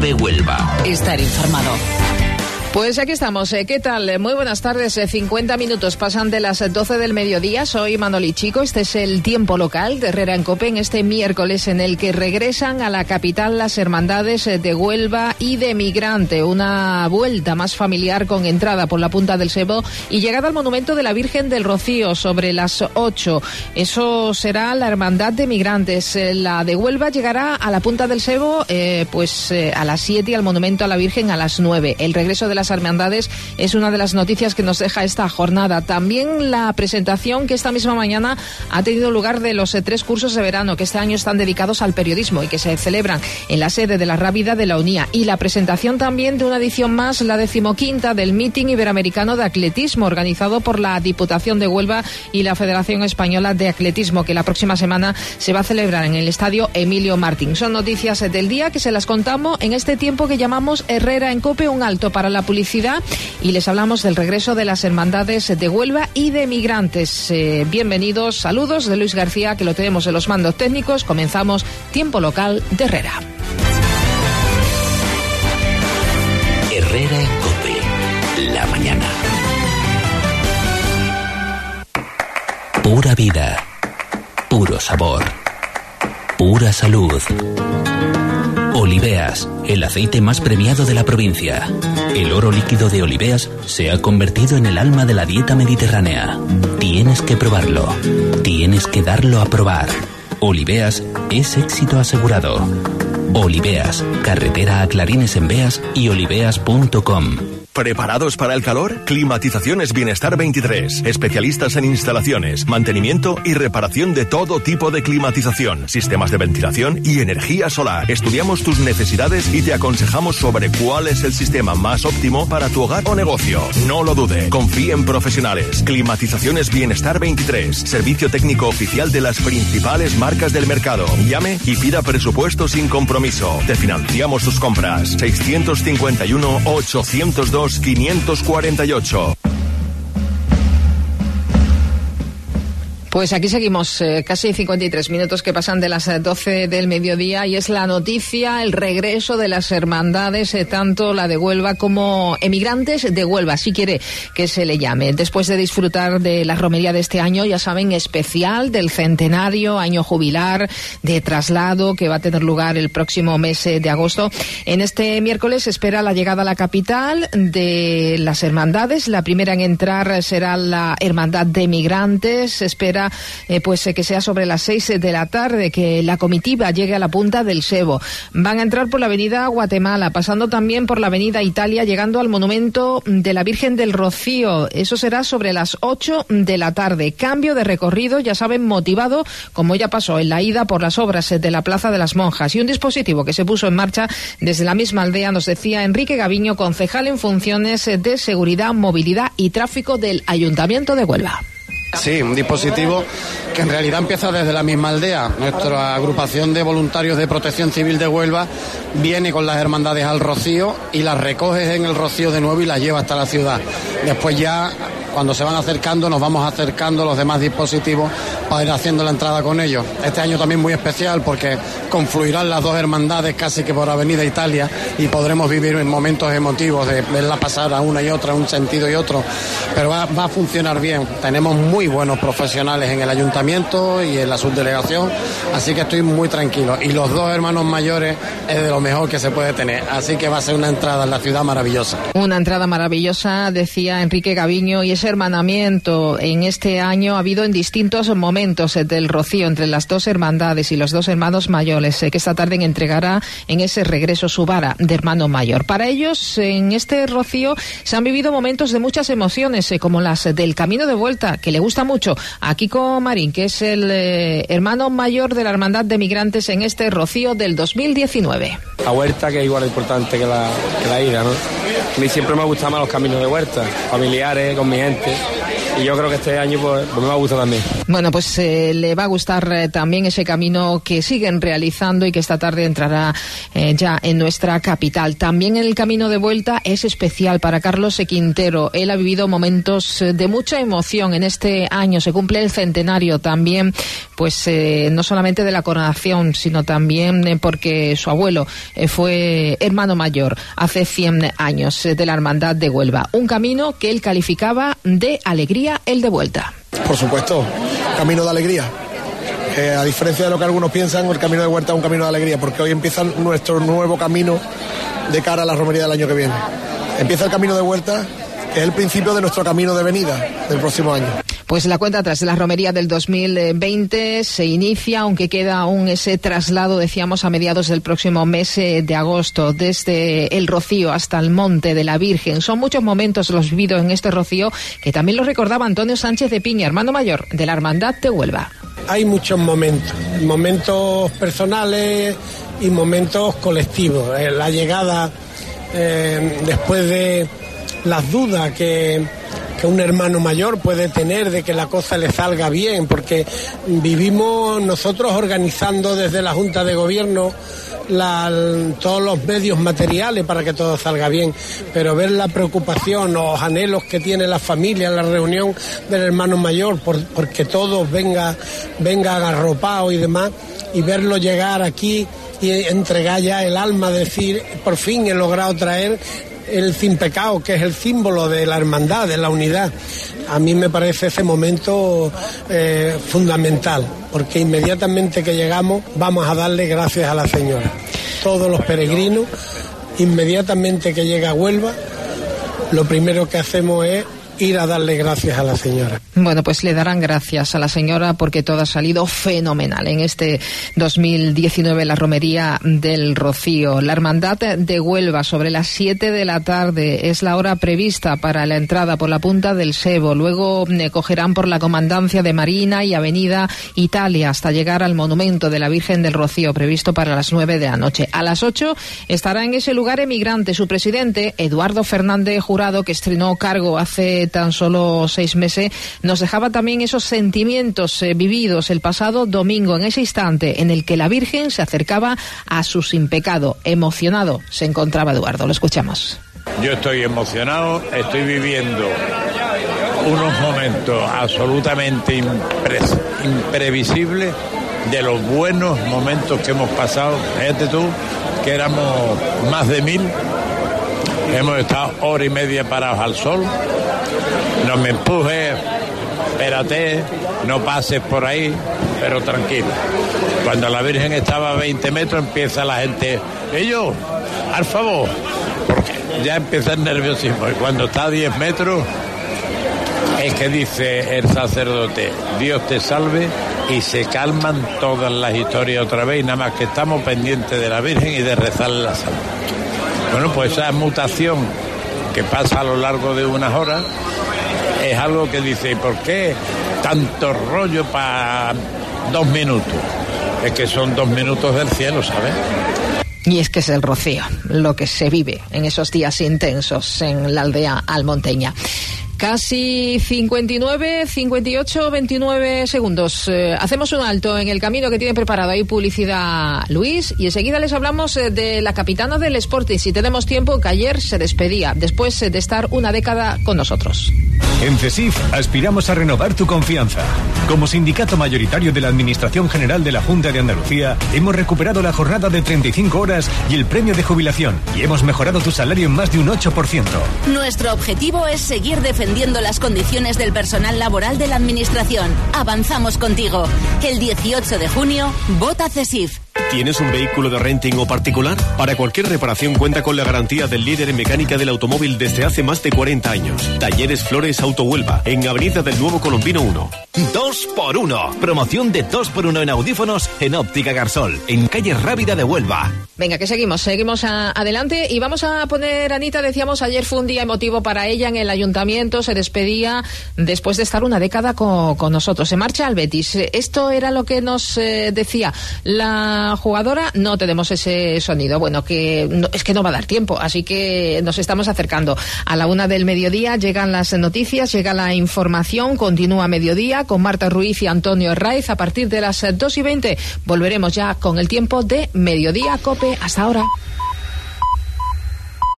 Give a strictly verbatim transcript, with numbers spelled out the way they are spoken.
COPE Huelva. Estar informado. Pues aquí estamos. ¿Qué tal? Muy buenas tardes. cincuenta minutos pasan de las doce del mediodía. Soy Manoli Chico. Este es el tiempo local de Herrera en COPE en este miércoles en el que regresan a la capital las hermandades de Huelva y de Migrante. Una vuelta más familiar con entrada por la Punta del Sebo y llegada al monumento de la Virgen del Rocío sobre las ocho. Eso será la hermandad de Migrantes. La de Huelva llegará a la Punta del Sebo eh, pues eh, a las siete y al monumento a la Virgen a las nueve. El regreso de las hermandades es una de las noticias que nos deja esta jornada. También la presentación que esta misma mañana ha tenido lugar de los eh, tres cursos de verano que este año están dedicados al periodismo y que se celebran en la sede de la Rábida de la UNIA. Y la presentación también de una edición más, la decimoquinta del Meeting Iberoamericano de Atletismo, organizado por la Diputación de Huelva y la Federación Española de Atletismo, que la próxima semana se va a celebrar en el Estadio Emilio Martín. Son noticias del día que se las contamos en este tiempo que llamamos Herrera en COPE, un alto para la publicidad, y les hablamos del regreso de las hermandades de Huelva y de Migrantes. Eh, bienvenidos, saludos de Luis García, que lo tenemos en los mandos técnicos. Comenzamos Tiempo Local de Herrera. Herrera en COPE, la mañana. Pura vida, puro sabor, pura salud. Oliveas, el aceite más premiado de la provincia. El oro líquido de Oliveas se ha convertido en el alma de la dieta mediterránea. Tienes que probarlo. Tienes que darlo a probar. Oliveas es éxito asegurado. Oliveas, carretera a Clarines en Beas y oliveas punto com. ¿Preparados para el calor? Climatizaciones Bienestar veintitrés. Especialistas en instalaciones, mantenimiento y reparación de todo tipo de climatización, sistemas de ventilación y energía solar. Estudiamos tus necesidades y te aconsejamos sobre cuál es el sistema más óptimo para tu hogar o negocio. No lo dude. Confíe en profesionales. Climatizaciones Bienestar veintitrés. Servicio técnico oficial de las principales marcas del mercado. Llame y pida presupuesto sin compromiso. Te financiamos tus compras. seiscientos cincuenta y uno, ochocientos dos, quinientos cuarenta y ocho. Pues aquí seguimos, eh, casi cincuenta y tres minutos que pasan de las doce del mediodía y es la noticia, el regreso de las hermandades, eh, tanto la de Huelva como Emigrantes de Huelva, si quiere que se le llame. Después de disfrutar de la romería de este año, ya saben, especial del centenario, año jubilar, de traslado, que va a tener lugar el próximo mes de agosto. En este miércoles se espera la llegada a la capital de las hermandades. La primera en entrar será la Hermandad de Migrantes. Se espera Eh, pues eh, que sea sobre las seis de la tarde, que la comitiva llegue a la Punta del Sebo. Van a entrar por la avenida Guatemala, pasando también por la avenida Italia, llegando al monumento de la Virgen del Rocío. Eso será sobre las ocho de la tarde. Cambio de recorrido, ya saben, motivado, como ya pasó en la ida, por las obras de la Plaza de las Monjas. Y un dispositivo que se puso en marcha desde la misma aldea, nos decía Enrique Gaviño, concejal en funciones de seguridad, movilidad y tráfico del Ayuntamiento de Huelva. Sí, un dispositivo que en realidad empieza desde la misma aldea. Nuestra agrupación de voluntarios de Protección Civil de Huelva viene con las hermandades al Rocío y las recoge en el Rocío de nuevo y las lleva hasta la ciudad. Después ya, cuando se van acercando, nos vamos acercando los demás dispositivos para ir haciendo la entrada con ellos. Este año también muy especial porque confluirán las dos hermandades casi que por Avenida Italia y podremos vivir en momentos emotivos de verla pasar a una y otra, un sentido y otro. Pero va, va a funcionar bien. Tenemos muy buenos profesionales en el ayuntamiento y en la subdelegación, así que estoy muy tranquilo. Y los dos hermanos mayores es de lo mejor que se puede tener, así que va a ser una entrada en la ciudad maravillosa. Una entrada maravillosa, decía Enrique Gaviño, y ese hermanamiento en este año ha habido en distintos momentos del Rocío entre las dos hermandades y los dos hermanos mayores, que esta tarde entregará en ese regreso su vara de hermano mayor. Para ellos, en este Rocío se han vivido momentos de muchas emociones, como las del camino de vuelta, que le gusta mucho a Kiko Marín, que es el eh, hermano mayor de la Hermandad de Migrantes en este Rocío del dos mil diecinueve. La huerta, que es igual de importante que la, que la ida, ¿no? A mí siempre me han gustado más los caminos de huerta, familiares, con mi gente, y yo creo que este año pues, pues me ha gustado también. Bueno, pues eh, le va a gustar eh, también ese camino que siguen realizando y que esta tarde entrará eh, ya en nuestra capital. También el camino de vuelta es especial para Carlos Quintero. Él ha vivido momentos de mucha emoción en este año. Se cumple el centenario también, pues eh, no solamente de la coronación, sino también eh, porque su abuelo eh, fue hermano mayor hace cien años eh, de la Hermandad de Huelva. Un camino que él calificaba de alegría el de vuelta. Por supuesto, camino de alegría. Eh, a diferencia de lo que algunos piensan, el camino de vuelta es un camino de alegría, porque hoy empieza nuestro nuevo camino de cara a la romería del año que viene. Empieza el camino de vuelta, que es el principio de nuestro camino de venida del próximo año. Pues la cuenta atrás de la romería del dos mil veinte se inicia, aunque queda aún ese traslado, decíamos, a mediados del próximo mes de agosto, desde el Rocío hasta el Monte de la Virgen. Son muchos momentos los vividos en este Rocío, que también lo recordaba Antonio Sánchez de Piña, hermano mayor de la Hermandad de Huelva. Hay muchos momentos, momentos personales y momentos colectivos. Eh, la llegada, eh, después de las dudas que... que un hermano mayor puede tener de que la cosa le salga bien, porque vivimos nosotros organizando desde la Junta de Gobierno la, todos los medios materiales para que todo salga bien, pero ver la preocupación, los anhelos que tiene la familia, la reunión del hermano mayor, por, porque todos venga, vengan arropados y demás, y verlo llegar aquí y entregar ya el alma, decir, por fin he logrado traer el sin pecado, que es el símbolo de la hermandad, de la unidad. A mí me parece ese momento eh, fundamental, porque inmediatamente que llegamos vamos a darle gracias a la Señora. Todos los peregrinos, inmediatamente que llega a Huelva, lo primero que hacemos es ir a darle gracias a la Señora. Bueno, pues le darán gracias a la Señora porque todo ha salido fenomenal en este dos mil diecinueve, la romería del Rocío. La Hermandad de Huelva, sobre las siete de la tarde, es la hora prevista para la entrada por la Punta del Sebo. Luego eh, cogerán por la Comandancia de Marina y Avenida Italia hasta llegar al Monumento de la Virgen del Rocío, previsto para las nueve de la noche. A las ocho estará en ese lugar emigrante su presidente, Eduardo Fernández Jurado, que estrenó cargo hace tan solo seis meses. Nos dejaba también esos sentimientos eh, vividos el pasado domingo, en ese instante en el que la Virgen se acercaba a su sin pecado. Emocionado se encontraba Eduardo. Lo escuchamos. Yo estoy emocionado, estoy viviendo unos momentos absolutamente impre imprevisibles de los buenos momentos que hemos pasado. Fíjate tú que éramos más de mil, hemos estado hora y media parados al sol. No me empujes, espérate, no pases por ahí, pero tranquilo. Cuando la Virgen estaba a veinte metros empieza la gente, ellos, al favor, porque ya empieza el nerviosismo. Y cuando está a diez metros es que dice el sacerdote, Dios te salve, y se calman todas las historias otra vez, y nada más que estamos pendientes de la Virgen y de rezarle la salve. Bueno, pues esa mutación que pasa a lo largo de unas horas es algo que dice, ¿y por qué tanto rollo para dos minutos? Es que son dos minutos del cielo, ¿sabes? Y es que es el Rocío, lo que se vive en esos días intensos en la aldea almonteña. Casi cincuenta y nueve, cincuenta y ocho, veintinueve segundos. Eh, hacemos un alto en el camino que tiene preparado ahí publicidad Luis, y enseguida les hablamos eh, de la capitana del Sporting, si tenemos tiempo, que ayer se despedía después eh, de estar una década con nosotros. En CESIF aspiramos a renovar tu confianza. Como sindicato mayoritario de la Administración General de la Junta de Andalucía, hemos recuperado la jornada de treinta y cinco horas y el premio de jubilación, y hemos mejorado tu salario en más de un ocho por ciento. Nuestro objetivo es seguir defendiendo las condiciones del personal laboral de la Administración. Avanzamos contigo. El dieciocho de junio, vota CESIF. ¿Tienes un vehículo de renting o particular? Para cualquier reparación cuenta con la garantía del líder en mecánica del automóvil desde hace más de cuarenta años. Talleres Flores Auto Huelva, en Avenida del Nuevo Colombino uno. dos por uno. Promoción de dos por uno en audífonos en Óptica Garsol, en calle Rábida de Huelva. Venga, que seguimos, seguimos a, adelante y vamos a poner, Anita, decíamos, ayer fue un día emotivo para ella en el ayuntamiento, se despedía después de estar una década con, con nosotros. Se marcha al Betis. Esto era lo que nos eh, decía la última jugadora no tenemos ese sonido. Bueno, que no, es que no va a dar tiempo, así que nos estamos acercando. A la una del mediodía llegan las noticias, llega la información, continúa mediodía con Marta Ruiz y Antonio Herraiz. A partir de las dos y veinte volveremos ya con el tiempo de Mediodía Cope. Hasta ahora.